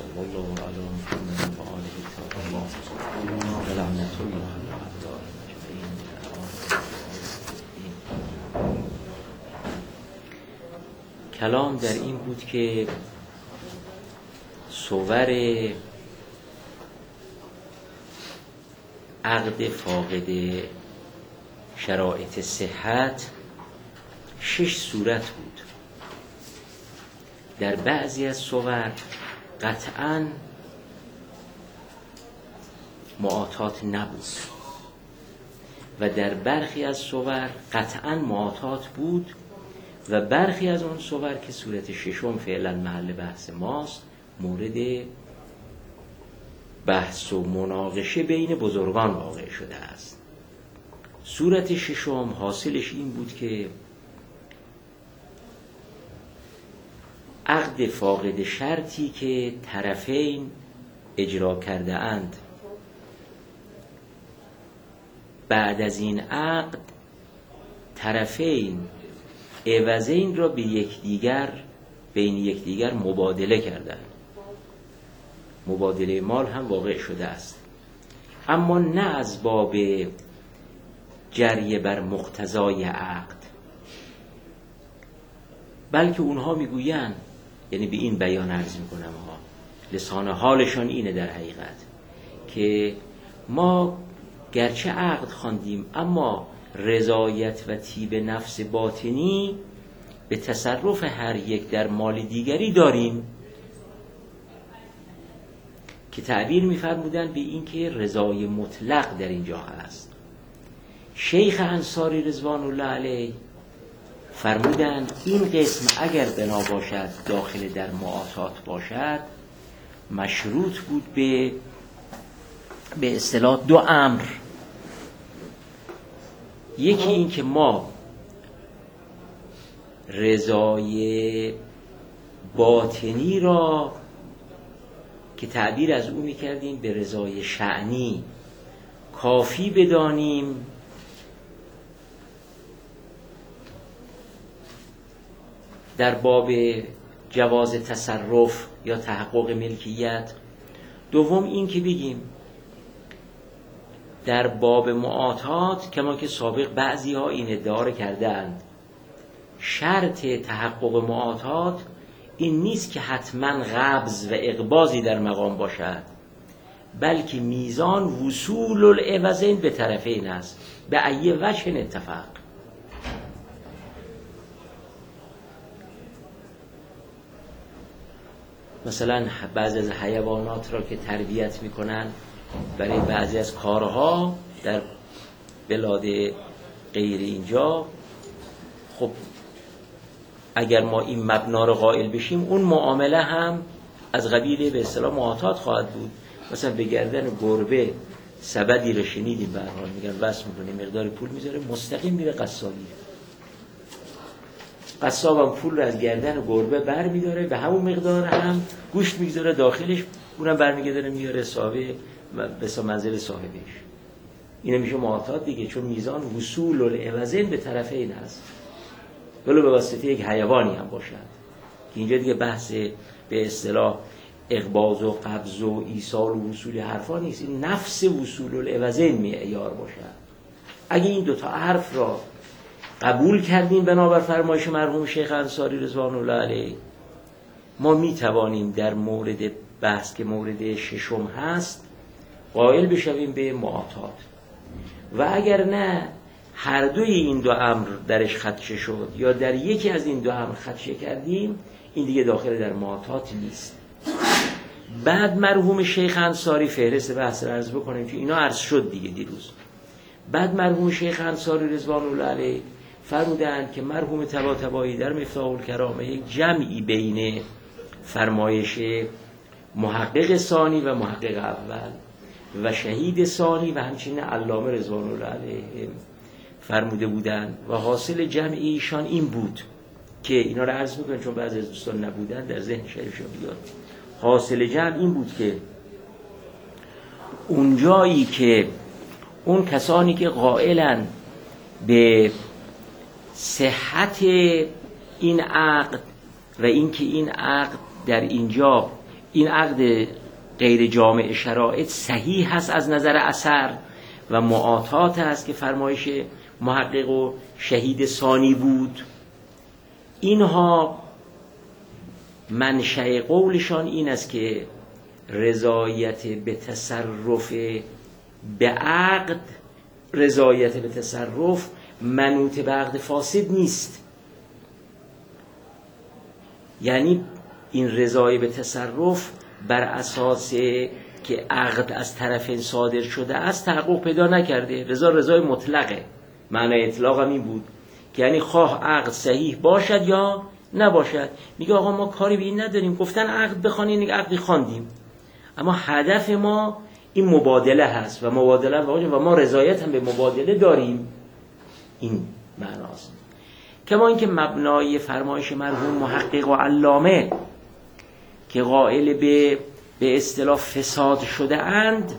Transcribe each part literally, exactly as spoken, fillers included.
والله علی محمد و آله الطاهرین و لعنت الله علی اعدائهم اجمعین. کلام در این بود که صور عقد فاقد شرایط صحت شش صورت بود. در بعضی از صور قطعاً معاطات نبود و در برخی از صور قطعاً معاطات بود و برخی از اون صور که صورت ششم فعلا محل بحث ماست مورد بحث و مناقشه بین بزرگان واقع شده است. صورت ششم حاصلش این بود که عقد فاقد شرطی که طرفین اجرا کرده اند بعد از این عقد طرفین عوضین را به یکدیگر بین یکدیگر مبادله کردند. مبادله مال هم واقع شده است، اما نه از باب جریه بر مقتضای عقد، بلکه اونها میگویند، یعنی به این بیان عرض میکنم ها، لسان حالشان اینه در حقیقت که ما گرچه عقد خواندیم اما رضایت و طیب نفس باطنی به تصرف هر یک در مال دیگری داریم، که تعبیر می‌فرمودند به این که رضای مطلق در اینجا هست. شیخ انصاری رضوان الله علیه فرمودند این قسم اگر بنا باشد داخل در معاطات باشد مشروط بود به به اصطلاح دو امر. یکی این که ما رضای باطنی را که تعبیر از او میکردیم به رضای شأنی کافی بدانیم در باب جواز تصرف یا تحقق ملکیت. دوم این که بگیم در باب معاطات کما که سابق بعضی ها این ادعا کردند شرط تحقق معاطات این نیست که حتما قبض و اقباضی در مقام باشد، بلکه میزان وصول العوضین به طرفین است. به ای وجه اتفاق. مثلا بعضی از حیوانات را که تربیت میکنن برای بعضی از کارها در بلاد غیر اینجا، خب اگر ما این مبنا رو قائل بشیم اون معامله هم از قبیل به اصطلاح معاطات خواهد بود. مثلا به گردن گربه سبدی رو شنیدیم به هر حال میگن وصل میکنه مقدار پول میذاره مستقیم میره قصابی، قصاب هم پول رو از گردن گربه بر میداره به همون مقدار هم گوشت میگذاره داخلش، اونم برمیگرداره میاره صاحب به منزل صاحبش. اینه میشه معاطات دیگه، چون میزان وصول العوضین به طرفین هست، ولو به واسطه یک حیوانی هم باشد. که اینجا دیگه بحث به اصطلاح اقباض و قبض و ایصال و وصول حرفا نیست، این نفس وصول العوضین معیار باشد. اگه این دوتا حرف را قبول کردیم بنابر فرمایش مرحوم شیخ انصاری رضوان الله علیه، ما می توانیم در مورد بحث که مورد ششم هست قائل بشویم به معاطات، و اگر نه هر دوی این دو امر درش خدشه شد یا در یکی از این دو امر خدشه کردیم، این دیگه داخل در معاطات نیست. بعد مرحوم شیخ انصاری فهرست بحث رو عرض بکنیم که اینا عرض شد دیگه دیروز. بعد مرحوم شیخ انصاری رضوان الله علیه فرمودند که مرحوم طباطبایی در مفتاح الکرامه یک جمعی بین فرمایش محقق ثانی و محقق اول و شهید ثانی و همچنین علامه رضوان الله علیه فرموده بودند و حاصل جمع ایشان این بود که اینا رو عرض میکنم چون بعضی از دوستان نبودن در ذهن شریفشون بیاد. حاصل جمع این بود که اون جایی که اون کسانی که قائلن به صحت این عقد و اینکه این عقد در اینجا این عقد غیر جامع شرایط صحیح هست از نظر اثر و معاطات هست که فرمایش محقق و شهید ثانی بود. اینها منشأ قولشان این است که رضایت به تصرف به عقد، رضایت به تصرف منوط به عقد فاسد نیست. یعنی این رضای به تصرف بر اساس که عقد از طرف صادر شده است تحقق پیدا نکرده. رضا رضای مطلقه. معنی اطلاق هم این بود که یعنی خواه عقد صحیح باشد یا نباشد. میگه آقا ما کاری به این نداریم، گفتن عقد بخوانید، عقدی خواندیم، اما هدف ما این مبادله هست و مبادله و ما رضایت هم به مبادله داریم. این معناست. کما اینکه مبنای فرمایش مرحوم محقق و علامه که قائل به به اصطلاح فساد شده اند،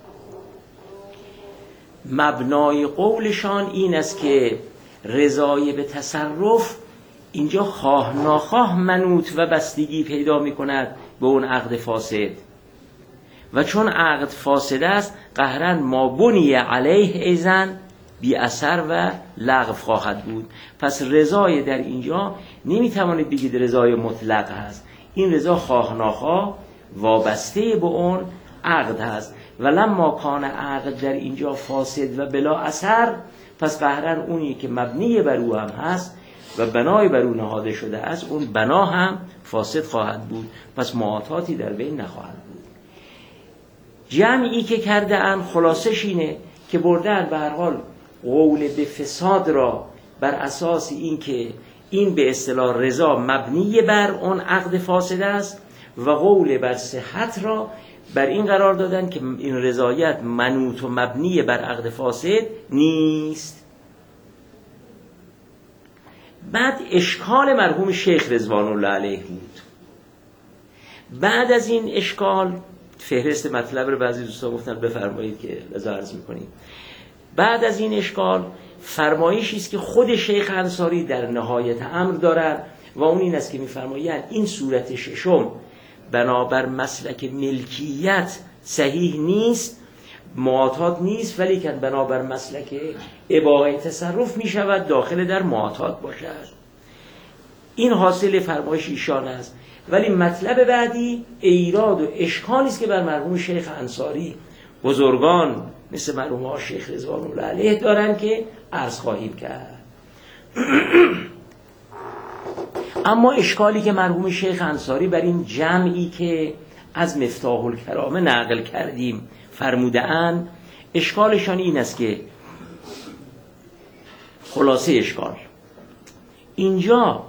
مبنای قولشان این است که رضای به تصرف اینجا خواه ناخواه منوط و بستگی پیدا می کند به اون عقد فاسد و چون عقد فاسد است قهرن ما بنی علیه ایزن بی اثر و لغو خواهد بود. پس رضای در اینجا نمی توانید بگید رضای مطلق هست. این رضا خواه ناخواه وابسته به اون عقد هست و لما کان عقد در اینجا فاسد و بلا اثر، پس قهرن اونی که مبنی بر او هم هست و بنای بر او نهاده شده است، اون بنا هم فاسد خواهد بود، پس معاطاتی در بین نخواهد بود. جمعی که کرده ان خلاصش اینه که بردن به هر حال قول به فساد را بر اساس این که این به اصطلاح رضا مبنی بر اون عقد فاسد است و قول بر صحت را بر این قرار دادن که این رضایت منوط و مبنی بر عقد فاسد نیست. بعد اشکال مرحوم شیخ رضوان الله علیه بود. بعد از این اشکال فهرست مطلب رو بعضی دوستان گفتن بفرمایید که لذا عرض میکنیم. بعد از این اشکال فرمایشی است که خود شیخ انصاری در نهایت امر دارد و اون این است که میفرماید این صورت ششم بنابر مسلک ملکیت صحیح نیست، معاطات نیست، ولی که بنابر مسلک اباحه تصرف می شود داخل در معاطات باشد. این حاصل فرمایش ایشان است. ولی مطلب بعدی ایراد و اشکالی است که بر مرحوم شیخ انصاری بزرگان مثل مرحوم ها شیخ رضوان الله علیه دارن که عرض خواهیم کرد. اما اشکالی که مرحوم شیخ انصاری بر این جمعی که از مفتاح الکرامه نقل کردیم فرموده‌اند، اشکالشان این است که خلاصه اشکال اینجا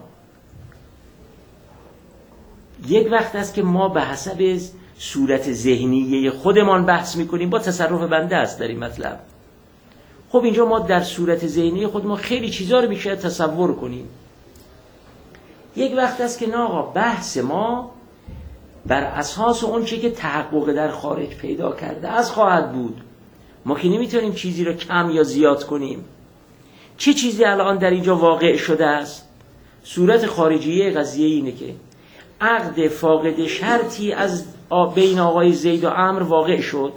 یک وقت است که ما به حسب صورت ذهنیه خودمان بحث میکنیم، با تصرف بنده است در این مطلب. خب اینجا ما در صورت ذهنی خود ما خیلی چیزا رو میشه تصور کنیم. یک وقت است که نه آقا بحث ما بر اساس اون چی که تحقق در خارج پیدا کرده از خواهد بود. ما که نمیتونیم چیزی رو کم یا زیاد کنیم. چه چی چیزی الان در اینجا واقع شده است؟ صورت خارجیه قضیه اینه که عقد فاقد شرطی از بین آقای زید و عمرو واقع شد.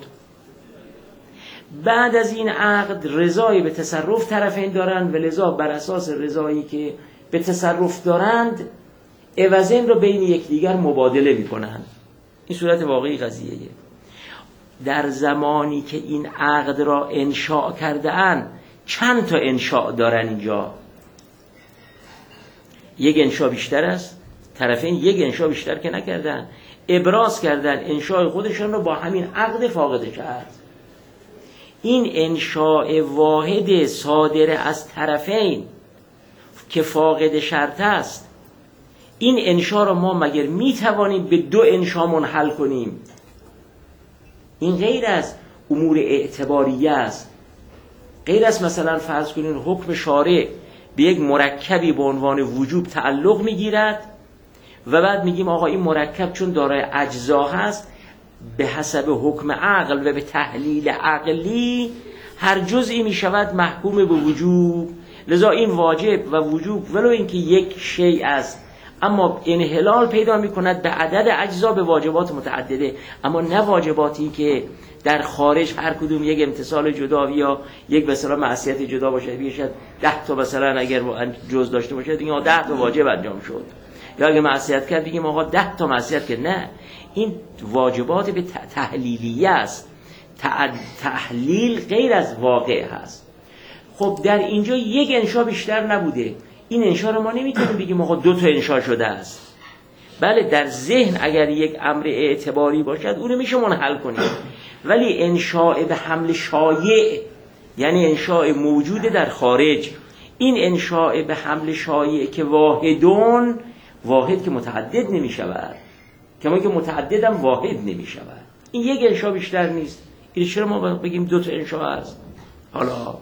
بعد از این عقد رضای به تصرف طرفین دارند و لذا بر اساس رضایی که به تصرف دارند عوضین رو بین یکدیگر مبادله میکنند. این صورت واقعی قضیه‌ایه. در زمانی که این عقد را انشاء کرده اند، چند تا انشاء دارن اینجا؟ یک انشاء بیشتر است، طرفین یک انشاء بیشتر که نکردن، ابراز کردن انشاء خودشان رو با همین عقد فاقد شرط. این انشاء واحد صادر از طرفین که فاقد شرط است، این انشاء رو ما مگر میتوانیم به دو انشاء منحل کنیم؟ این غیر از امور اعتباریه است. غیر از مثلا فرض کنین حکم شارع به یک مرکبی به عنوان وجوب تعلق میگیرد و بعد میگیم آقا این مرکب چون دارای اجزا هست به حسب حکم عقل و به تحلیل عقلی هر جزئی میشود محکوم به وجوب، لذا این واجب و وجوب ولو اینکه یک شیء است اما انحلال پیدا میکند به عدد اجزا به واجبات متعدده، اما نه واجباتی که در خارج هر کدوم یک امتصال جدا یا یک مثلا معصیت جدا باشه، بیشتر ده تا مثلا اگر جز داشته باشه دیگه ده تا واجب انجام شد، یا اگه معصیت کرد بگیم آقا ده تا معصیت کرد. نه، این واجبات به تحلیلیه است. تحلیل غیر از واقع هست. خب در اینجا یک انشا بیشتر نبوده، این انشا رو ما نمیتونیم بگیم آقا دو تا انشا شده است. بله در ذهن اگر یک امر اعتباری باشد اون رو میشه منحل کنیم، ولی انشاء به حمل شایع یعنی انشاء موجود در خارج، این انشاء به حمل شایع که واحدون، واحد که متعدد نمی شود، کما که متعدد هم واحد نمی شود، این یک انشاء بیشتر نیست. این چرا ما بگیم دو تا انشاء هست؟ حالا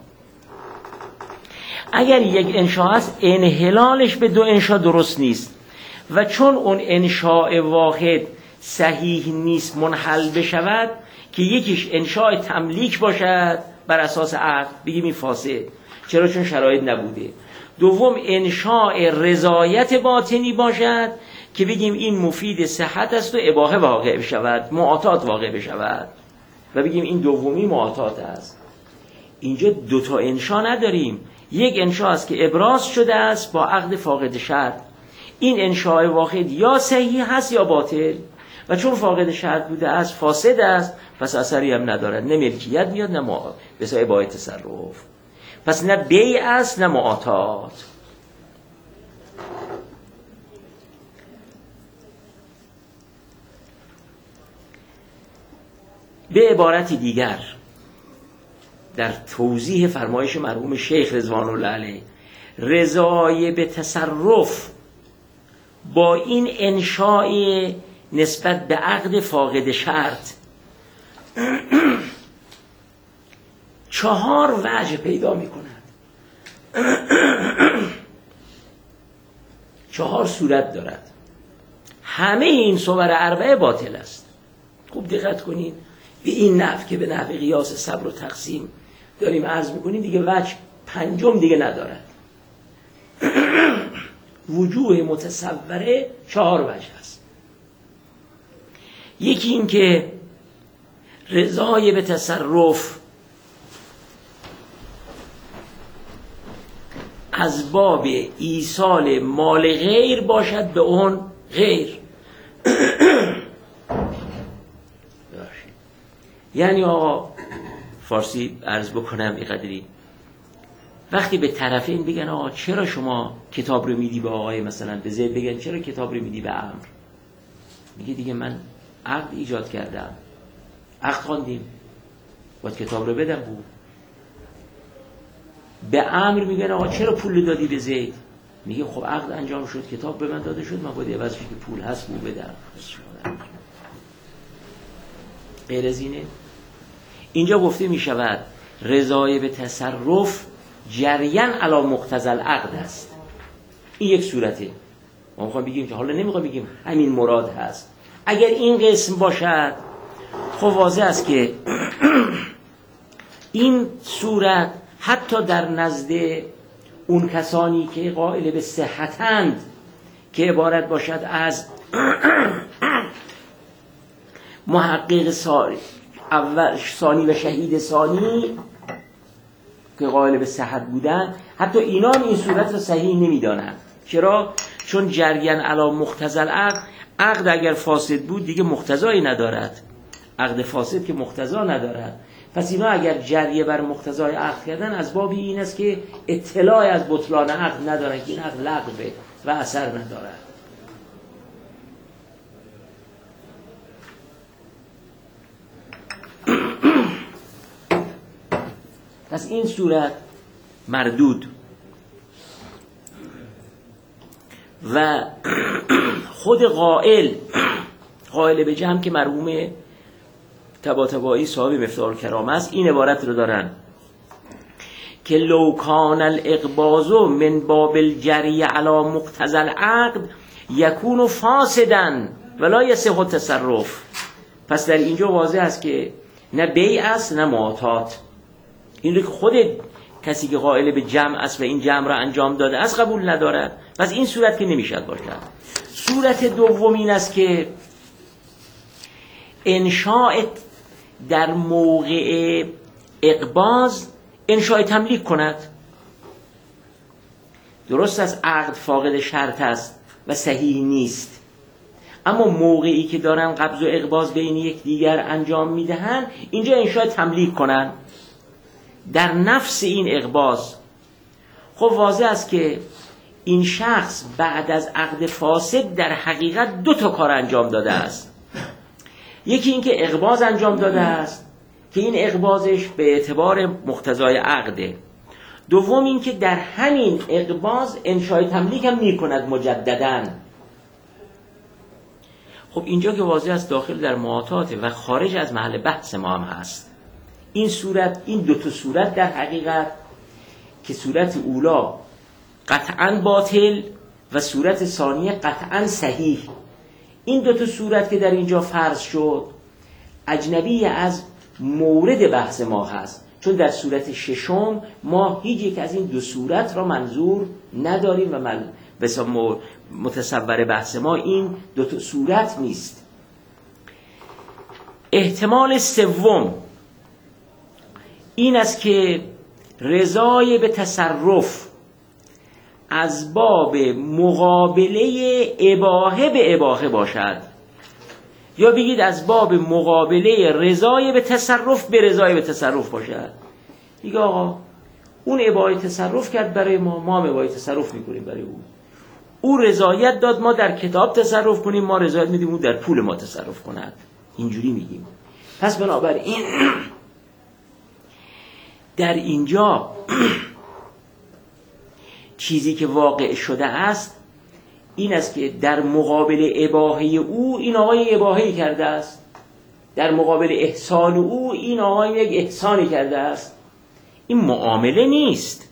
اگر یک انشاء هست انحلالش به دو انشاء درست نیست و چون اون انشاء واحد صحیح نیست منحل بشود که یکیش انشاء تملیک باشد بر اساس عقل بگیم این فاسد، چرا؟ چون شرایط نبوده. دوم انشاء رضایت باطنی باشد که بگیم این مفید صحت است و اباحه واقع بشود، معاطات واقع بشود و بگیم این دومی معاطات است. اینجا دوتا انشاء نداریم، یک انشاء است که ابراز شده است با عقد فاقد شرط، این انشاء واحد یا صحیح هست یا باطل و چون فاقد شرط بوده است فاسد است، پس اثری هم ندارد، نه ملکیت میاد نه ما بسا اباحه تصرف، پس نه بیع است نه معاطات. به عبارتی دیگر در توضیح فرمایش مرحوم شیخ رضوان الله علیه، رضای به تصرف با این انشاء نسبت به عقد فاقد شرط چهار وجه پیدا می کند، چهار صورت دارد. همه این صور اربعه باطل است. خوب دقت کنید به این نحو که به نحو قیاس صبر و تقسیم داریم عرض میکنیم، دیگه وجه پنجم دیگه ندارد. وجوه متصوره چهار وجه است. یکی این که رضای به تصرف از باب ایصال مال غیر باشد به اون غیر. یعنی آقا فارسی عرض بکنم اینقدری، وقتی به طرفین بگن آقا چرا شما کتاب رو میدی به آقای مثلا به زید، بگن چرا کتاب رو میدی به عمرو، میگه دیگه من عقد ایجاد کردم، عقد خواندیم باید کتاب رو بدم بود. به عمرو میگن آقا چرا پول دادی به زید، میگه خب عقد انجام شد، کتاب به من داده شد، من باید عوضش که پول هست بود بدم. غیر از اینه اینجا گفته می شود رضای به تصرف جریان علی مقتضی العقد است. این یک صورته. ما میخوایم بگیم که حالا نمیخوایم بگیم همین مراد هست. اگر این قسم باشد خب واضح است که این صورت حتی در نزد اون کسانی که قائل به صحتند که عبارت باشد از محقق ساری اول ثانی و شهید ثانی که قائل به صحت بودن، حتی اینا این صورت رو صحیح نمیدانند. چرا؟ چون جریان علی مقتضی العقد، عقد اگر فاسد بود دیگه مقتضایی ندارد، عقد فاسد که مقتضا ندارد، پس اینا اگر جریه بر مقتضای عقد کردن از باب این است که اطلاع از بطلان عقد ندارن که این عقد لغوه و اثر ندارد. پس این صورت مردود و خود قائل قائل به جمع که مرحوم طباطبایی صاحب مفتاح الکرام است، این عبارت رو دارن که لو کان الاقباض من باب الجری علی مقتضی العقد یکون فاسدا ولا یصح التصرف. پس در اینجا واضح است که نه بیع است نه معاطات. این رو که خود کسی که قائل به جمع است و این جمع را انجام داده است قبول ندارد. پس این صورت که نمیشد باشد. صورت دوم این است که انشاء در موقع اقباض انشاء تملیک کند. درست است عقد فاقد شرط است و صحیح نیست، اما موقعی که دارن قبض و اقباض بین یک دیگر انجام میدهن اینجا انشاء تملیک کنن در نفس این اقباض. خب واضح است که این شخص بعد از عقد فاسد در حقیقت دو تا کار انجام داده است. یکی این که اقباض انجام داده است که این اقباضش به اعتبار مقتضای عقده. دوم این که در همین اقباض انشاء تملیک هم میکند مجدداً. خب اینجا که واضح است داخل در معاطات و خارج از محل بحث ما هم هست. این صورت، این دو تا صورت در حقیقت که صورت اولا قطعاً باطل و صورت ثانیه قطعاً صحیح، این دو تا صورت که در اینجا فرض شد اجنبی از مورد بحث ما هست، چون در صورت ششم ما هیچ یک از این دو صورت را منظور نداریم و من بسا متصور بحث ما این دو تا صورت نیست. احتمال سوم این است که رضای به تصرف از باب مقابله اباحه به اباحه باشد، یا بگید از باب مقابله رضای به تصرف به رضای به تصرف باشد. دیگه آقا اون اباحه تصرف کرد برای ما، ما هم اباحه تصرف میکنیم برای او. او رضایت داد ما در کتاب تصرف کنیم، ما رضایت میدیم او در پول ما تصرف کند. اینجوری میگیم. پس بنابراین در اینجا چیزی که واقع شده است این است که در مقابل اباحه او این آقای اباحه‌ای کرده است، در مقابل احسان او این آقای یک احسانی کرده است. این معامله نیست.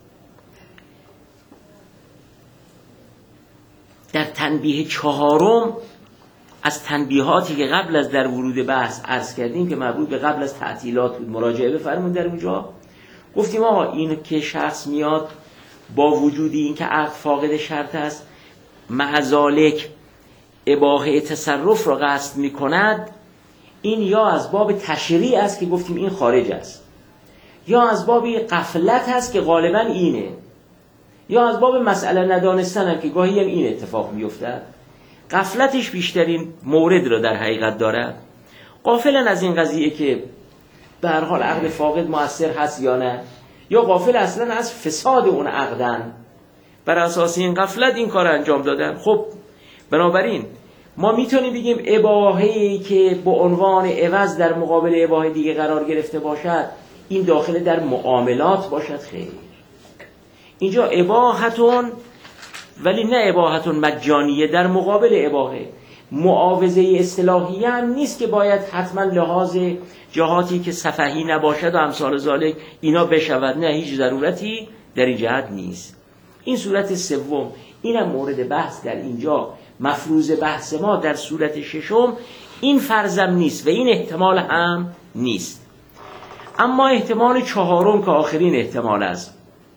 در تنبیه چهارم از تنبیهاتی که قبل از در ورود بحث عرض کردیم که مربوط به قبل از تعطیلات بود، مراجعه بفرمایید. در اونجا گفتیم آقا این که شخص میاد با وجودی این که عقد فاقد شرط است معذالک اباحه تصرف را قصد میکند، این یا از باب تشریع است که گفتیم این خارج است، یا از باب غفلت است که غالبا اینه، یا از باب مسئله ندانستن هم که گاهی هم این اتفاق میافتد. غفلتش بیشترین مورد را در حقیقت دارد. غافلا از این قضیه که به هر حال عقد فاقد مؤثر هست یا نه، یا غافل اصلا از فساد اون عقدن، بر اساس این غفلت این کار انجام دادن. خب بنابراین ما میتونیم بگیم اباحه‌ای که به عنوان عوض در مقابل اباحه دیگه قرار گرفته باشد این داخل در معاملات باشد. خیر، اینجا اباحتون ولی نه اباحتون مجانیه در مقابل اباحه. معاوضه اصطلاحی هم نیست که باید حتما لحاظ جهاتی که سفهی نباشد و امثال ذالک اینا بشود، نه، هیچ ضرورتی در این جهت نیست. این صورت سوم اینم مورد بحث در اینجا مفروض بحث ما در صورت ششم این فرضم نیست و این احتمال هم نیست. اما احتمال چهارم که آخرین احتمال است،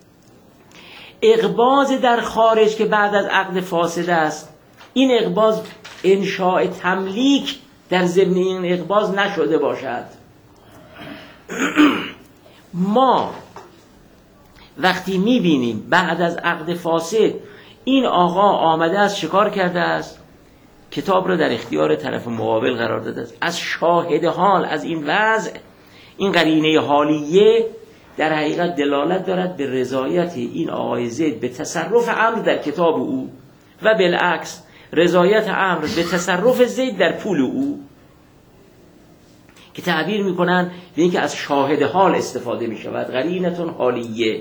اقباض در خارج که بعد از عقد فاسد است، این اقباض انشاء تملیک در ضمن این اقباض نشده باشد. ما وقتی میبینیم بعد از عقد فاسد این آقا آمده است شکار کرده است، کتاب را در اختیار طرف مقابل قرار داده است، از شاهد حال از این وضع این قرینه حالیه در حقیقت دلالت دارد به رضایت این آقای زید به تصرف امر در کتاب او و بالعکس رضایت امر به تصرف زید در پول او، که تعبیر میکنن به اینکه از شاهد حال استفاده میشود، قرینتون حالیه.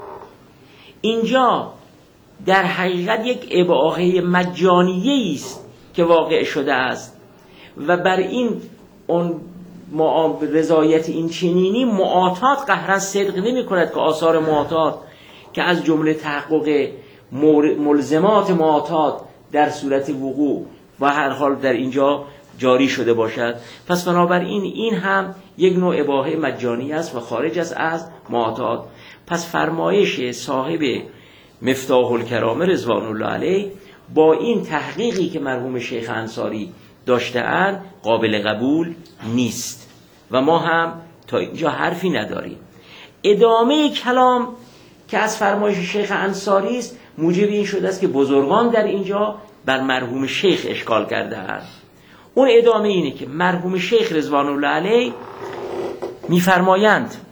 اینجا در حقیقت یک اباحه مجانیه است که واقع شده است و بر این اون رضایت این چنینی معاطات قهرا صدق نمی کند که آثار معاطات که از جمله تحقق ملزمات معاطات در صورت وقوع و هر حال در اینجا جاری شده باشد. پس بنابراین این هم یک نوع اباحه مجانی است و خارج است از معاطات. پس فرمایش صاحب مفتاح الکرامه رضوان الله علیه با این تحقیقی که مرحوم شیخ انصاری داشته‌اند قابل قبول نیست و ما هم تا اینجا حرفی نداریم. ادامه کلام که از فرمایش شیخ انصاری است موجب این شده است که بزرگان در اینجا بر مرحوم شیخ اشکال کرده است. اون ادامه اینه که مرحوم شیخ رضوان الله علیه می‌فرمایند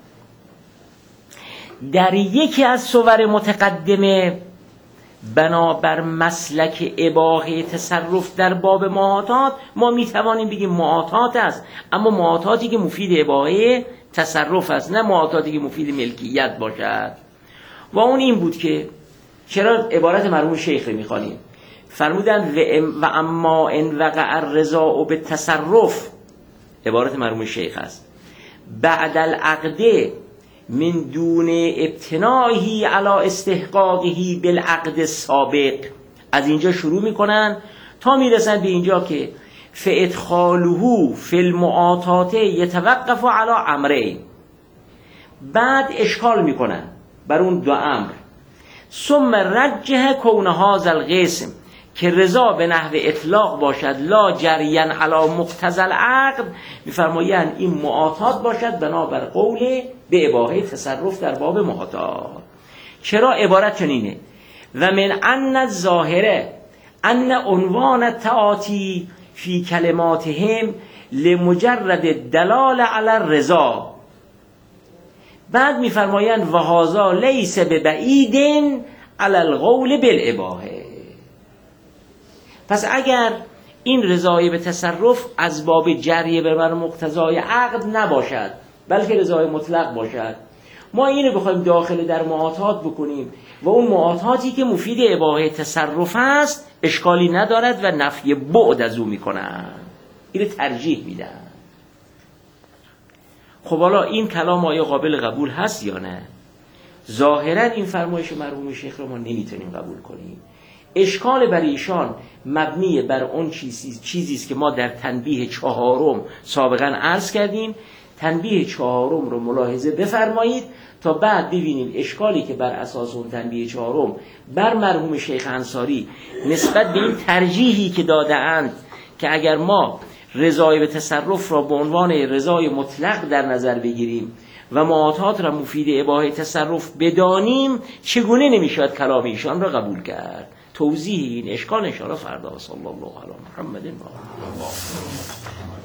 در یکی از صور متقدمه بنابر مسلک اباحه تصرف در باب معاطات ما میتوانیم بگیم معاطات است، اما معاطاتی که مفید اباحه تصرف است، نه معاطاتی که مفید ملکیت باشد. و اون این بود که چرا عبارت مرحوم شیخ رو میخوانیم. فرمودند و اما ان وقع الرضا بالتصرف، عبارت مرحوم شیخ است، بعد العقد من دون ابتنائه علی استحقاقه بالعقد السابق. از اینجا شروع میکنن تا میرسن به اینجا که فادخاله فی المعاطات یتوقف علی امرین. بعد اشکال میکنن بر اون دو امر. ثم رجح کون هذا القسم که رضا به نحو اطلاق باشد لا جریان علی مقتضی العقد، میفرمایند این معاطات باشد بنابر قول به اباحه تصرف در باب معاطات. چرا عبارت چنینه؟ و من ان الظاهره ان عنوان التعاطی فی کلماتهم لمجرد دلال علی الرضا. بعد میفرمایند و هذا لیس ببعید علی القول بالاباحه. پس اگر این رضای به تصرف از باب جریه بر مقتضای عقد نباشد بلکه رضای مطلق باشد، ما اینو بخوایم داخل در معاطات بکنیم و اون معاطاتی که مفید اباحه تصرف است اشکالی ندارد و نفی بعد از او میکنن، اینو ترجیح میدن. خب حالا این کلام آیا قابل قبول هست یا نه؟ ظاهرا این فرمایش مرحوم شیخ رو ما نمیتونیم قبول کنیم. اشکال بر ایشان مبنی بر اون چیزی چیزی است که ما در تنبیه چهارم سابقا عرض کردیم. تنبیه چهارم رو ملاحظه بفرمایید تا بعد ببینیم اشکالی که بر اساس اون تنبیه چهارم بر مرحوم شیخ انصاری نسبت به این ترجیحی که داده‌اند که اگر ما رضای به تصرف را به عنوان رضای مطلق در نظر بگیریم و معاطات را مفید اباحه تصرف بدانیم، چگونه نمیشود کلام ایشان را قبول کرد. توضیح این اشکال ان شاء الله فردا. صلی الله علی محمد و آله.